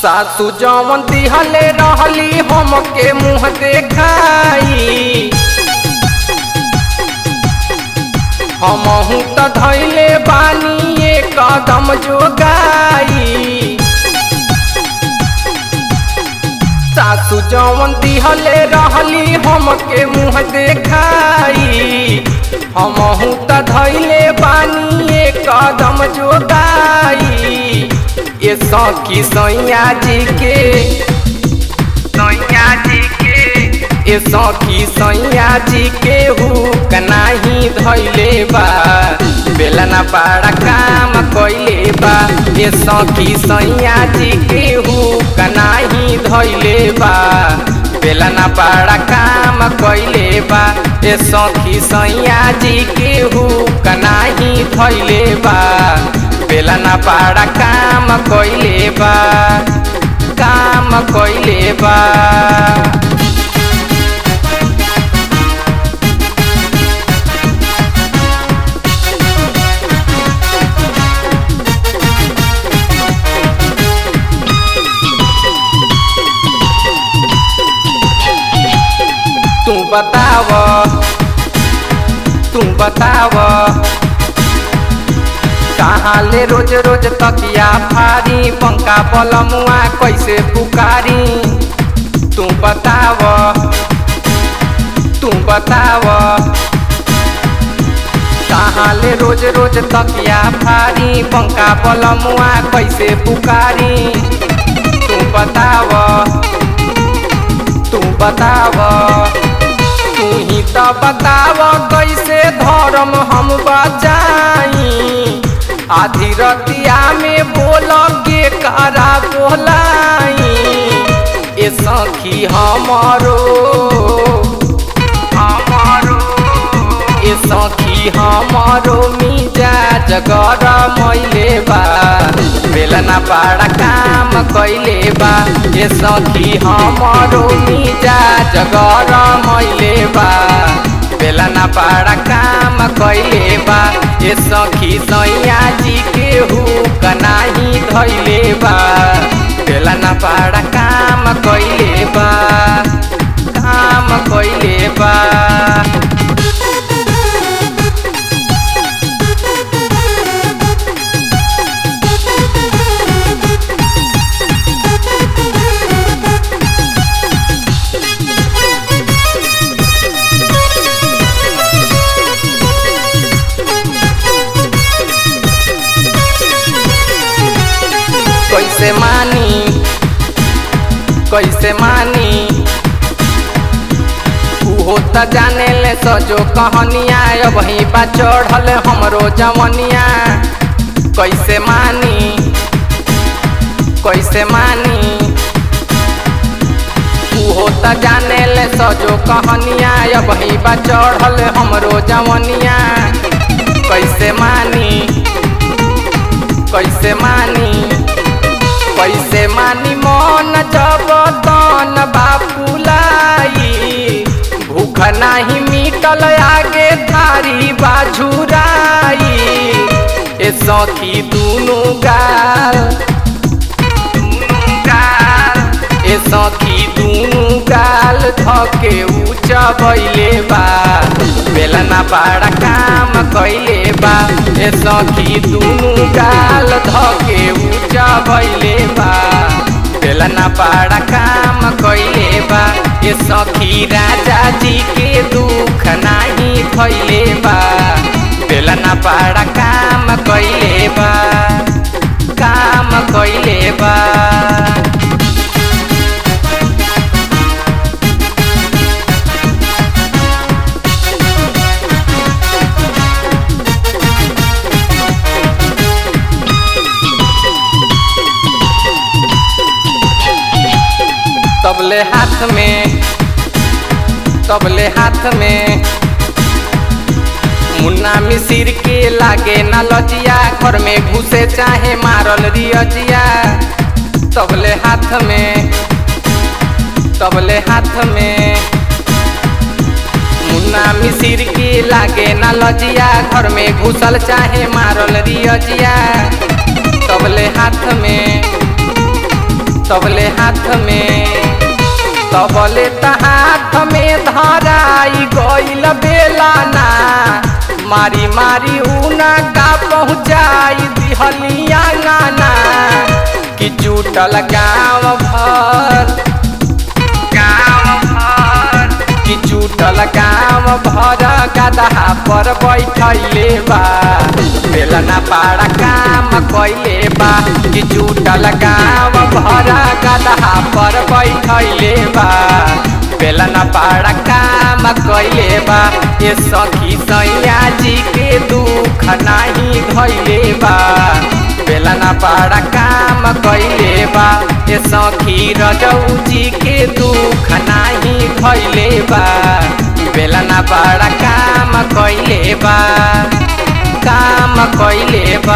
सासू जवन दिहले रहली हमके मुँह देखाई, हमहू त धैले बानी ये कदम जोगाई। सासू जवन दिहले रहली हमके मुँह देखाई, हमहू त धैले बानी ये कदम जोगाई। ये सखी सैया जी के ये सखी सैया जी के हुक नाही धैले बा, बेलना बड़ा काम कैले बा। ये सखी सैया जी के हुक नाही धैले बा, बेलना बड़ा काम कैले बा। ये सखी सैया जी के हुक नाही धैले बा, बेलना बड़ा काम कैले बा, काम कैले बा। तू बताव कहाँ ले रोज रोज तकिया फारी, पंखा पलमुआ कैसे पुकारी। तू बताव कहाँ ले रोज रोज तकिया फारी, पंखा पलमुआ कैसे पुकारी। तू बताव तू ही तो बताव कैसे धर्म हम बचाई। आधी रतिया में बोल के करा बोलाई, ए सखी हमारो ए सखी हमारो मिजाज गरमैले बा, बेलना बड़ा काम कैले बा। ए सखी हमारो मिजाज गरमैले बा, बेलना बड़ा काम कैले बा। ए सखी सैया जी के हुक नाही धैले बा, बेलना बड़ा काम कैले बा, काम कैले बा। कैसे मानी उहो त जाने ले सजो कहनिया, अब ही बा चढ़ल हमरो जवनिया। कैसे मानी उहो त जाने ले सजो कहनिया, अब ही बा चढ़ल हमरो जवनिया। कैसे मानी मन जब तन बापुलाई, भूख नाही मिटल आगे थारी बाझुराई। ए सखी दुनु गाल ए सखी दुनु गाल धके उचबैले बा, बेलना बड़ा काम कैले बा। ए सखी दुनु गाल धके उचबैले बा, बेलना बड़ा काम कैले बा। ए सखी राजा जी के दुख नाही खैले बा, बेलना बड़ा काम कैले बा, काम कैले बा। तबले हाथ में मुन्ना मिसिर के लागे ना लजिया, घर में घुसे चाहे मारल रियजिया। तबले हाथ में मुन्ना मिसिर के लागे ना लजिया, घर में घुसल चाहे मारल रियजिया। तबले तबले हाथ में तबले त हाथ में धराई गइल बेलाना मारी मारी उना का पहुँचाई दिहलिया गाना कि जुटल गाँव भर कि जुटल गाँव भर गदहा पर बैठले बा बेलना पाड़ा काम कैले बा कि जुटल गाँव भर गदहा पर बैठले बा बेलना पाड़ा काम कैले बा ये सखी सैया जी के दुख नाही धैले बा बेलना पाड़ा काम कैले बा ये सखी रजऊ जी के दुख नाही धैले बा बेलना पाड़ा काम कैले बा काम कैले बा।